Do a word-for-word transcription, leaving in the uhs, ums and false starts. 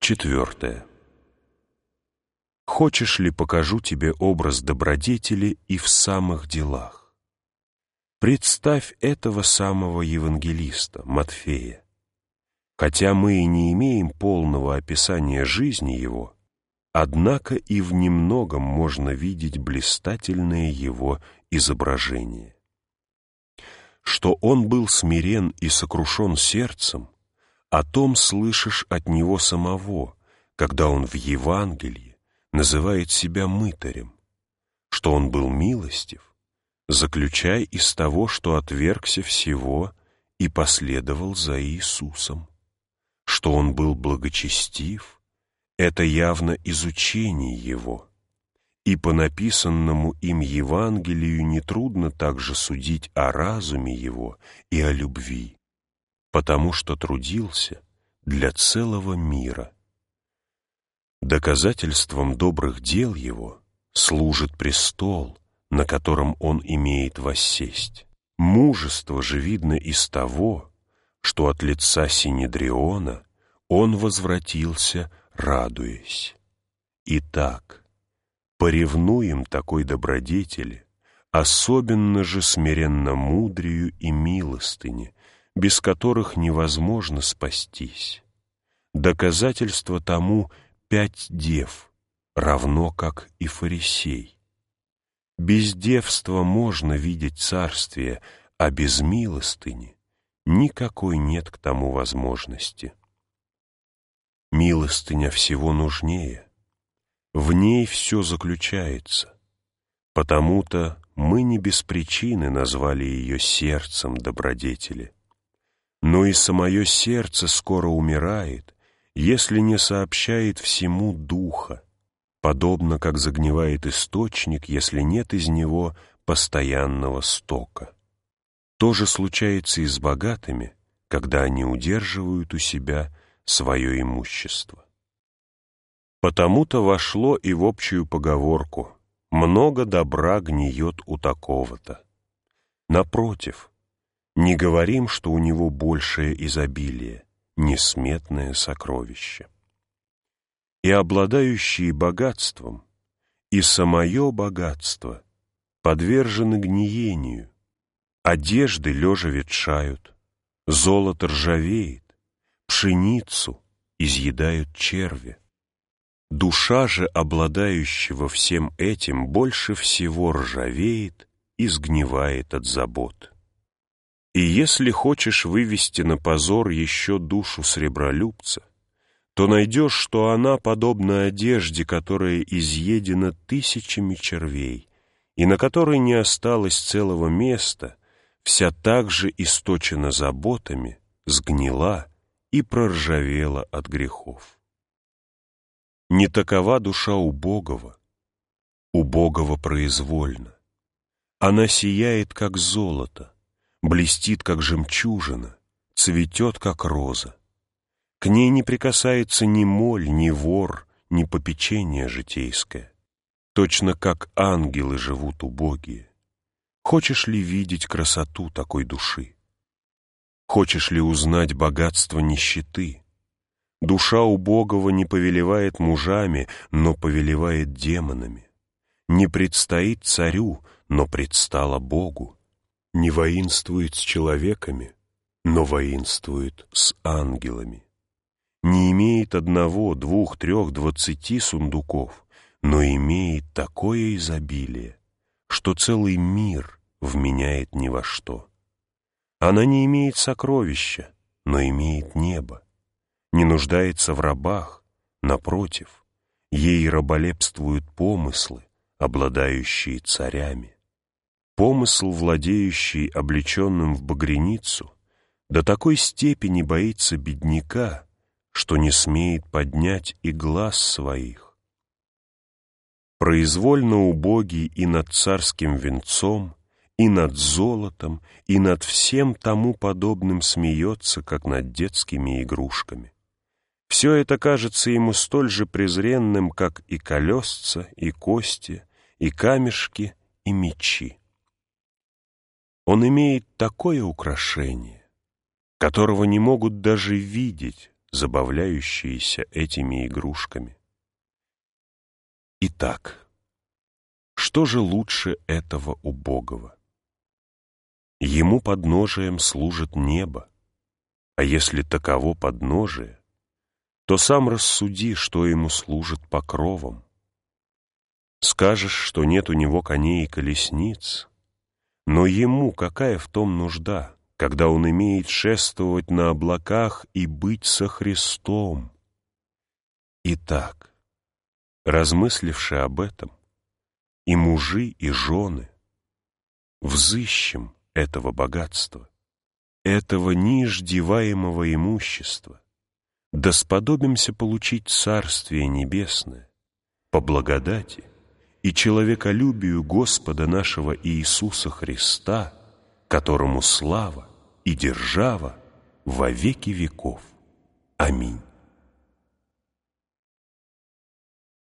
Четвертое. Хочешь ли, покажу тебе образ добродетели и в самых делах? Представь этого самого евангелиста, Матфея. Хотя мы и не имеем полного описания жизни его, однако и в немногом можно видеть блистательное его изображение. Что он был смирен и сокрушен сердцем, о том слышишь от него самого, когда он в Евангелии называет себя мытарем. Что он был милостив, заключай из того, что отвергся всего и последовал за Иисусом. Что он был благочестив, это явно из учений его. И по написанному им Евангелию нетрудно также судить о разуме его и о любви, потому что трудился для целого мира. Доказательством добрых дел его служит престол, на котором он имеет воссесть. Мужество же видно из того, что от лица Синедриона он возвратился, радуясь. Итак, поревнуем такой добродетели, особенно же смиренно-мудрию и милостыне, без которых невозможно спастись. Доказательство тому пять дев, равно как и фарисей. Без девства можно видеть царствие, а без милостыни никакой нет к тому возможности. Милостыня всего нужнее. В ней все заключается. Потому-то мы не без причины назвали ее сердцем добродетели. Но и самое сердце скоро умирает, если не сообщает всему духа, подобно как загнивает источник, если нет из него постоянного стока. То же случается и с богатыми, когда они удерживают у себя свое имущество. Потому-то вошло и в общую поговорку: «Много добра гниет у такого-то». Напротив, не говорим, что у него большее изобилие, несметное сокровище. И обладающие богатством, и самое богатство подвержены гниению, одежды лежа ветшают, золото ржавеет, пшеницу изъедают черви. Душа же обладающего всем этим больше всего ржавеет и сгнивает от забот. И если хочешь вывести на позор еще душу сребролюбца, то найдешь, что она подобна одежде, которая изъедена тысячами червей, и на которой не осталось целого места, вся так же источена заботами, сгнила и проржавела от грехов. Не такова душа убогого, убогого произвольно. Она сияет, как золото, блестит, как жемчужина, цветет, как роза. К ней не прикасается ни моль, ни вор, ни попечение житейское. Точно как ангелы живут убогие. Хочешь ли видеть красоту такой души? Хочешь ли узнать богатство нищеты? Душа убогого не повелевает мужами, но повелевает демонами. Не предстоит царю, но предстала Богу. Не воинствует с человеками, но воинствует с ангелами. Не имеет одного, двух, трех, двадцати сундуков, но имеет такое изобилие, что целый мир вменяет ни во что. Она не имеет сокровища, но имеет небо. Не нуждается в рабах, напротив, ей раболепствуют помыслы, обладающие царями. Помысл, владеющий облеченным в багряницу, до такой степени боится бедняка, что не смеет поднять и глаз своих. Произвольно убогий и над царским венцом, и над золотом, и над всем тому подобным смеется, как над детскими игрушками. Все это кажется ему столь же презренным, как и колесца, и кости, и камешки, и мечи. Он имеет такое украшение, которого не могут даже видеть забавляющиеся этими игрушками. Итак, что же лучше этого убогого? Ему подножием служит небо, а если таково подножие, то сам рассуди, что ему служит покровом. Скажешь, что нет у него коней и колесниц, но ему какая в том нужда, когда он имеет шествовать на облаках и быть со Христом? Итак, размысливши об этом, и мужи, и жены, взыщем этого богатства, этого неиждеваемого имущества, да сподобимся получить Царствие Небесное по благодати и человеколюбию Господа нашего Иисуса Христа, которому слава и держава во веки веков. Аминь.